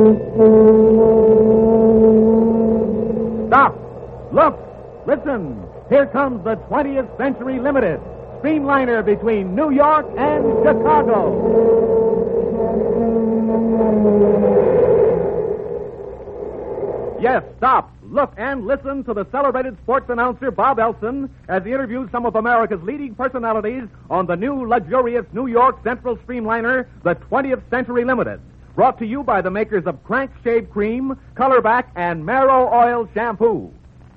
Stop! Look! Listen! Here comes the 20th Century Limited, streamliner between New York and Chicago. Yes, stop, look, and listen to the celebrated sports announcer Bob Elson as he interviews some of America's leading personalities on the new luxurious New York Central Streamliner, the 20th Century Limited. Brought to you by the makers of Crank Shave Cream, Colorback, and Marrow Oil Shampoo.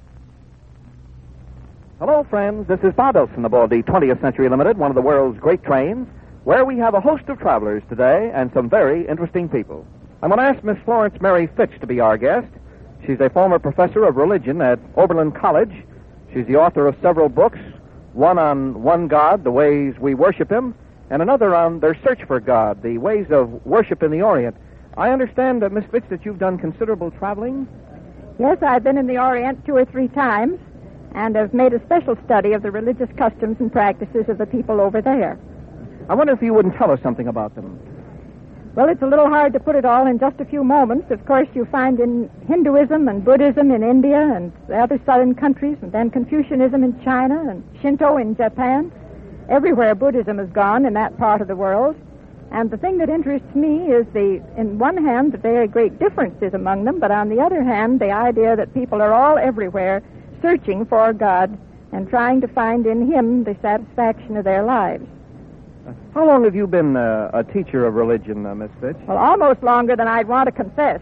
Hello, friends. This is Bob Elson aboard the 20th Century Limited, one of the world's great trains, where we have a host of travelers today and some very interesting people. I'm going to ask Miss Florence Mary Fitch to be our guest. She's a former professor of religion at Oberlin College. She's the author of several books, one on one God, the ways we worship him, and another on their search for God, the ways of worship in the Orient. I understand, Miss Fitch, that you've done considerable traveling? Yes, I've been in the Orient 2 or 3 times, and have made a special study of the religious customs and practices of the people over there. I wonder if you wouldn't tell us something about them. Well, it's a little hard to put it all in just a few moments. Of course, you find in Hinduism and Buddhism in India and the other southern countries, and then Confucianism in China and Shinto in Japan. Everywhere Buddhism has gone in that part of the world. And the thing that interests me is in one hand, the very great differences among them, but on the other hand, the idea that people are all everywhere searching for God and trying to find in him the satisfaction of their lives. How long have you been a teacher of religion, Miss Fitch? Well, almost longer than I'd want to confess.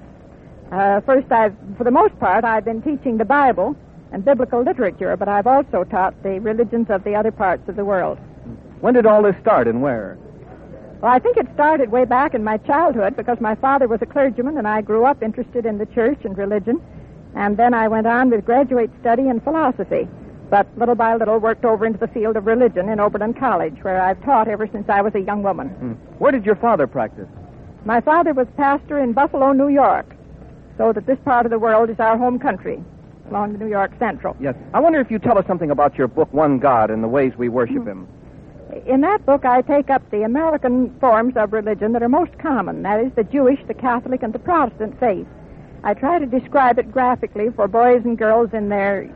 First, for the most part, I've been teaching the Bible and biblical literature, but I've also taught the religions of the other parts of the world. When did all this start and where? Well, I think it started way back in my childhood because my father was a clergyman and I grew up interested in the church and religion. And then I went on with graduate study in philosophy, but little by little worked over into the field of religion in Oberlin College, where I've taught ever since I was a young woman. Where did your father practice? My father was pastor in Buffalo, New York, so that this part of the world is our home country, along the New York Central. Yes. I wonder if you tell us something about your book, One God, and the ways we worship him. In that book, I take up the American forms of religion that are most common, that is, the Jewish, the Catholic, and the Protestant faith. I try to describe it graphically for boys and girls in their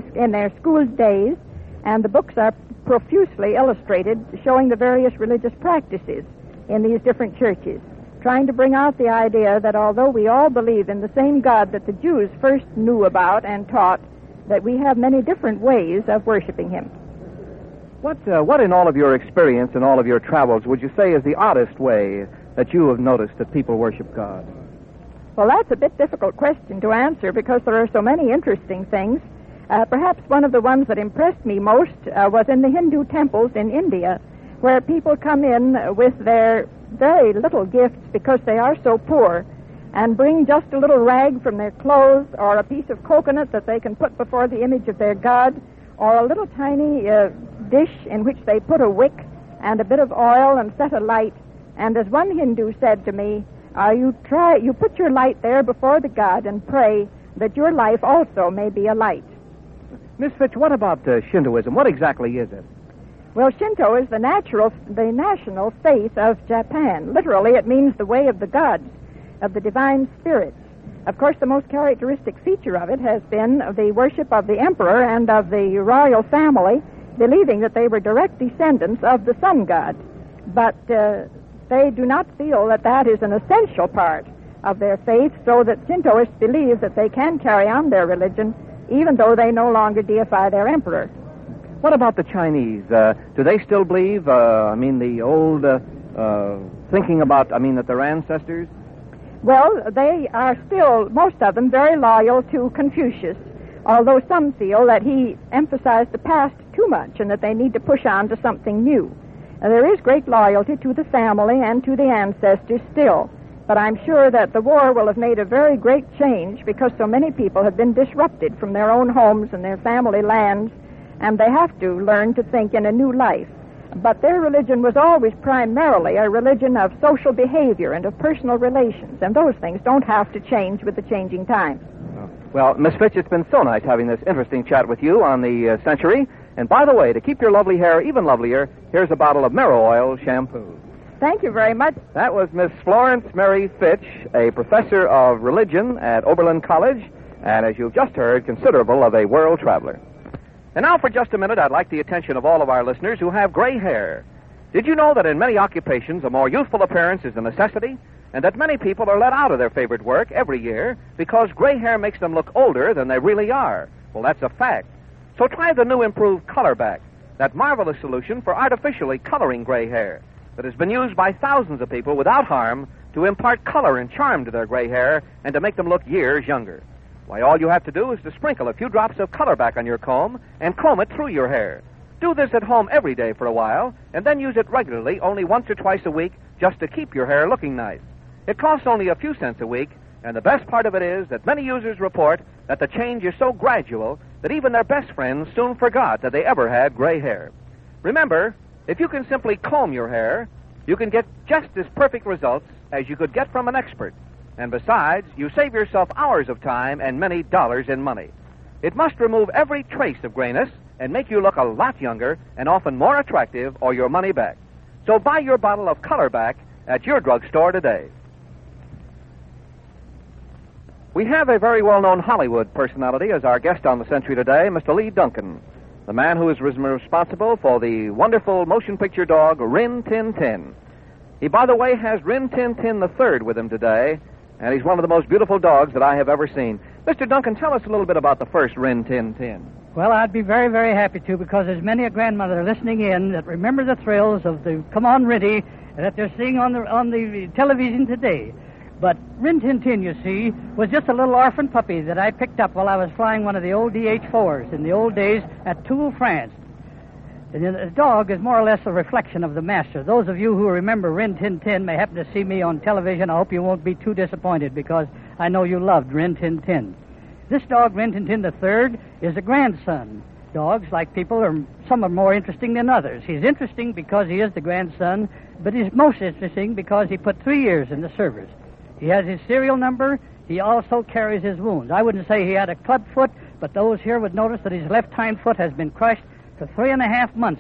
school days, and the books are profusely illustrated, showing the various religious practices in these different churches, trying to bring out the idea that although we all believe in the same God that the Jews first knew about and taught, that we have many different ways of worshiping him. What in all of your experience and all of your travels would you say is the oddest way that you have noticed that people worship God? Well, that's a bit difficult question to answer because there are so many interesting things. Perhaps one of the ones that impressed me most was in the Hindu temples in India, where people come in with their very little gifts because they are so poor, and bring just a little rag from their clothes or a piece of coconut that they can put before the image of their god, or a little tiny dish in which they put a wick and a bit of oil and set a light. And as one Hindu said to me, you put your light there before the god and pray that your life also may be a light. Miss Fitch, what about Shintoism? What exactly is it? Well, Shinto is the national faith of Japan. Literally, it means the way of the gods, of the divine spirits. Of course, the most characteristic feature of it has been the worship of the emperor and of the royal family, believing that they were direct descendants of the sun god. But they do not feel that that is an essential part of their faith, so that Shintoists believe that they can carry on their religion even though they no longer deify their emperor. What about the Chinese? Do they still believe, the old thinking about, that their ancestors? Well, they are still, most of them, very loyal to Confucius, although some feel that he emphasized the past too much and that they need to push on to something new. There is great loyalty to the family and to the ancestors still, but I'm sure that the war will have made a very great change because so many people have been disrupted from their own homes and their family lands, and they have to learn to think in a new life. But their religion was always primarily a religion of social behavior and of personal relations, and those things don't have to change with the changing times. Well, Miss Fitch, it's been so nice having this interesting chat with you on the Century. And by the way, to keep your lovely hair even lovelier, here's a bottle of Marrow Oil Shampoo. Thank you very much. That was Miss Florence Mary Fitch, a professor of religion at Oberlin College, and as you've just heard, considerable of a world traveler. And now for just a minute, I'd like the attention of all of our listeners who have gray hair. Did you know that in many occupations, a more youthful appearance is a necessity? And that many people are let out of their favorite work every year because gray hair makes them look older than they really are? Well, that's a fact. So try the new improved Colorback, that marvelous solution for artificially coloring gray hair that has been used by thousands of people without harm to impart color and charm to their gray hair and to make them look years younger. Why, all you have to do is to sprinkle a few drops of Colorback on your comb and comb it through your hair. Do this at home every day for a while, and then use it regularly, only once or twice a week, just to keep your hair looking nice. It costs only a few cents a week, and the best part of it is that many users report that the change is so gradual that even their best friends soon forgot that they ever had gray hair. Remember, if you can simply comb your hair, you can get just as perfect results as you could get from an expert. And besides, you save yourself hours of time and many dollars in money. It must remove every trace of grayness and make you look a lot younger and often more attractive or your money back. So buy your bottle of Colorback at your drugstore today. We have a very well-known Hollywood personality as our guest on the Century today, Mr. Lee Duncan, the man who is responsible for the wonderful motion picture dog Rin Tin Tin. He, by the way, has Rin Tin Tin III with him today, and he's one of the most beautiful dogs that I have ever seen. Mr. Duncan, tell us a little bit about the first Rin Tin Tin. Well, I'd be very, very happy to, because there's many a grandmother listening in that remember the thrills of the Come On Rinty that they're seeing on the television today. But Rin Tin Tin, you see, was just a little orphan puppy that I picked up while I was flying one of the old DH-4s in the old days at Toul, France. And the dog is more or less a reflection of the master. Those of you who remember Rin Tin Tin may happen to see me on television. I hope you won't be too disappointed, because I know you loved Rin Tin Tin. This dog, Rin Tin Tin III, is a grandson. Dogs, like people, some are more interesting than others. He's interesting because he is the grandson, but he's most interesting because he put 3 years in the service. He has his serial number. He also carries his wounds. I wouldn't say he had a club foot, but those here would notice that his left hind foot has been crushed for 3.5 months.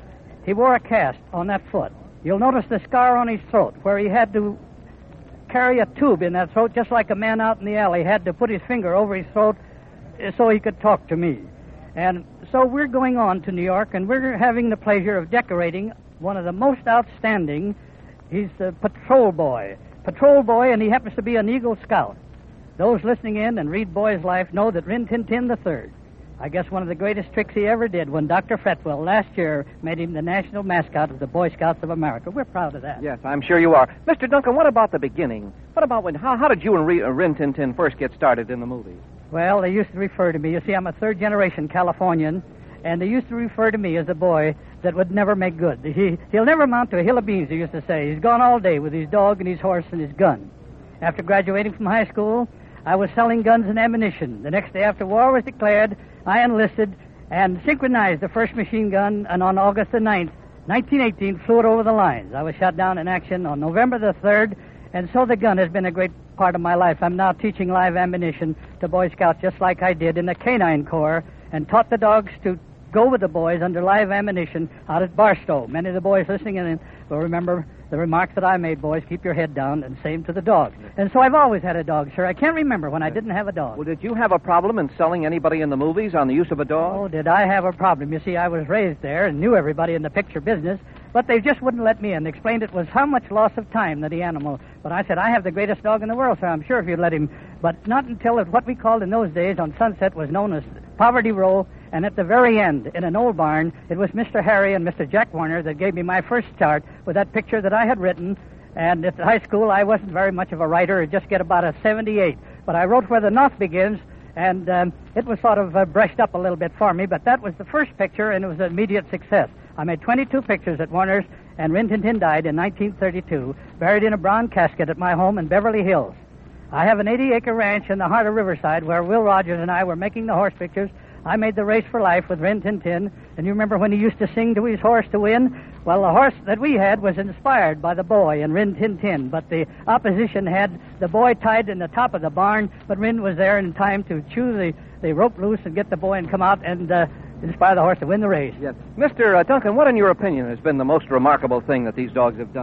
He wore a cast on that foot. You'll notice the scar on his throat, where he had to carry a tube in that throat, just like a man out in the alley had to put his finger over his throat so he could talk to me. And so we're going on to New York, and we're having the pleasure of decorating one of the most outstanding. He's the patrol boy, and he happens to be an Eagle Scout. Those listening in and read Boy's Life know that Rin Tin Tin III, I guess one of the greatest tricks he ever did when Dr. Fretwell last year made him the national mascot of the Boy Scouts of America. We're proud of that. Yes, I'm sure you are. Mr. Duncan, what about the beginning? What about how did you and Rin Tin Tin first get started in the movies? Well, they used to refer to me. You see, I'm a third-generation Californian, and they used to refer to me as a boy that would never make good. He'll never amount to a hill of beans, they used to say. He's gone all day with his dog and his horse and his gun. After graduating from high school, I was selling guns and ammunition. The next day after war was declared, I enlisted and synchronized the first machine gun, and on August the 9th, 1918, flew it over the lines. I was shot down in action on November the 3rd, and so the gun has been a great part of my life. I'm now teaching live ammunition to Boy Scouts, just like I did in the Canine Corps, and taught the dogs to go with the boys under live ammunition out at Barstow. Many of the boys listening in will remember the remarks that I made, boys, keep your head down, and same to the dog. And so I've always had a dog, sir. I can't remember when I didn't have a dog. Well, did you have a problem in selling anybody in the movies on the use of a dog? Oh, did I have a problem? You see, I was raised there and knew everybody in the picture business, but they just wouldn't let me in. They explained it was how much loss of time to the animal. But I said, I have the greatest dog in the world, sir. I'm sure if you'd let him. But not until what we called in those days on Sunset was known as Poverty Row. And at the very end, in an old barn, it was Mr. Harry and Mr. Jack Warner that gave me my first start with that picture that I had written. And at high school, I wasn't very much of a writer. I'd just get about a 78. But I wrote Where the North Begins, and it was sort of brushed up a little bit for me. But that was the first picture, and it was an immediate success. I made 22 pictures at Warner's, and Rin Tin Tin died in 1932, buried in a brown casket at my home in Beverly Hills. I have an 80-acre ranch in the heart of Riverside where Will Rogers and I were making the horse pictures. I made the Race for Life with Rin Tin Tin, and you remember when he used to sing to his horse to win? Well, the horse that we had was inspired by the boy and Rin Tin Tin, but the opposition had the boy tied in the top of the barn, but Rin was there in time to chew the rope loose and get the boy and come out and inspire the horse to win the race. Yes. Mr. Duncan, what in your opinion has been the most remarkable thing that these dogs have done?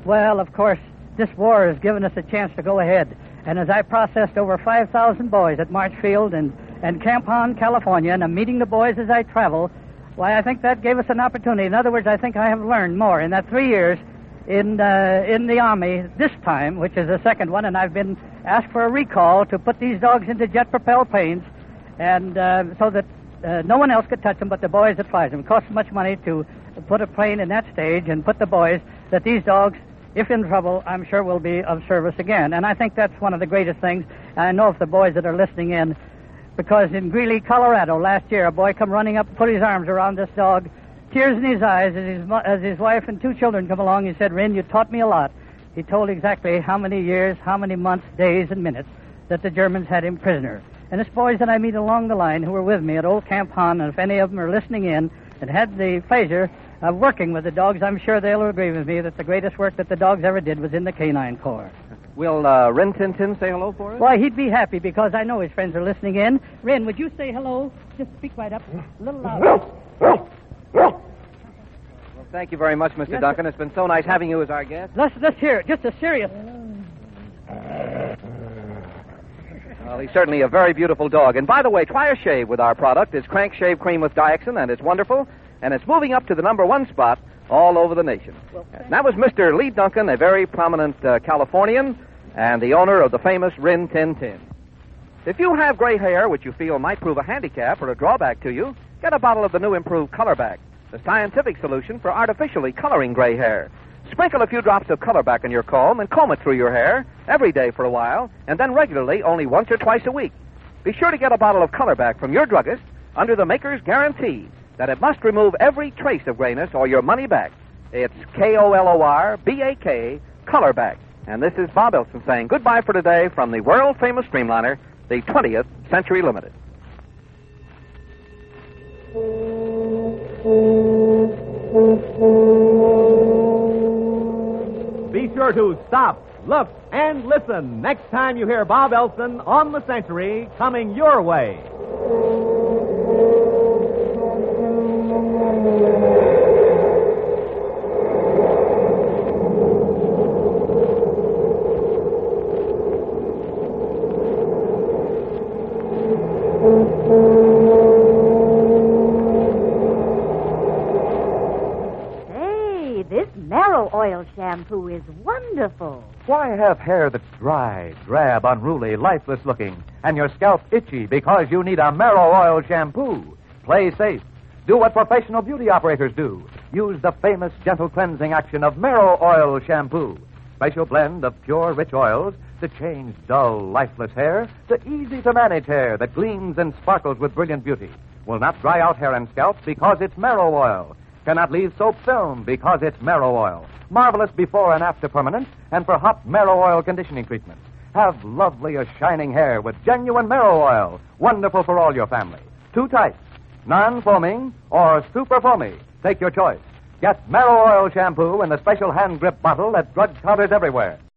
Well, of course, this war has given us a chance to go ahead. And as I processed over 5,000 boys at Marchfield and Camp Hahn, California, and I'm meeting the boys as I travel, why, I think that gave us an opportunity. In other words, I think I have learned more in that 3 years in the Army this time, which is the second one, and I've been asked for a recall to put these dogs into jet-propelled planes, and so that no one else could touch them but the boys that flies them. It costs much money to put a plane in that stage and put the boys that these dogs, if in trouble, I'm sure will be of service again. And I think that's one of the greatest things. And I know if the boys that are listening in, because in Greeley, Colorado, last year, a boy come running up, put his arms around this dog, tears in his eyes as his wife and 2 children come along. He said, "Rin, you taught me a lot." He told exactly how many years, how many months, days, and minutes that the Germans had him prisoner. And it's boys that I meet along the line who were with me at old Camp Hahn, and if any of them are listening in and had the pleasure of working with the dogs, I'm sure they'll agree with me that the greatest work that the dogs ever did was in the Canine Corps. Will Rin Tin Tin say hello for us? Why, he'd be happy because I know his friends are listening in. Rin, would you say hello? Just speak right up. A little louder. Well, thank you very much, Mr. Yes, Duncan. It's been so nice having you as our guest. Let's hear it. Just a serious... Well, he's certainly a very beautiful dog. And by the way, try a shave with our product. It's Crank Shave Cream with Dioxin, and it's wonderful. And it's moving up to the #1 spot all over the nation. And that was Mr. Lee Duncan, a very prominent Californian, and the owner of the famous Rin Tin Tin. If you have gray hair, which you feel might prove a handicap or a drawback to you, get a bottle of the new improved Colorback, the scientific solution for artificially coloring gray hair. Sprinkle a few drops of Colorback in your comb and comb it through your hair every day for a while, and then regularly only once or twice a week. Be sure to get a bottle of Colorback from your druggist under the maker's guarantee that it must remove every trace of grayness or your money back. It's Kolorback, Colorback. And this is Bob Elson saying goodbye for today from the world-famous Streamliner, the 20th Century Limited. Be sure to stop, look, and listen next time you hear Bob Elson on the Century coming your way. Oil shampoo is wonderful. Why have hair that's dry, drab, unruly, lifeless looking, and your scalp itchy because you need a Merrow Oil shampoo? Play safe. Do what professional beauty operators do. Use the famous gentle cleansing action of Merrow Oil shampoo. Special blend of pure, rich oils to change dull, lifeless hair to easy-to-manage hair that gleams and sparkles with brilliant beauty. Will not dry out hair and scalp because it's Merrow Oil. Cannot leave soap film because it's Merrow Oil. Marvelous before and after permanent, and for hot Merrow Oil conditioning treatment. Have lovelier shining hair with genuine Merrow Oil. Wonderful for all your family. 2 types, non-foaming or super foamy. Take your choice. Get Merrow Oil shampoo in the special hand grip bottle at drug counters everywhere.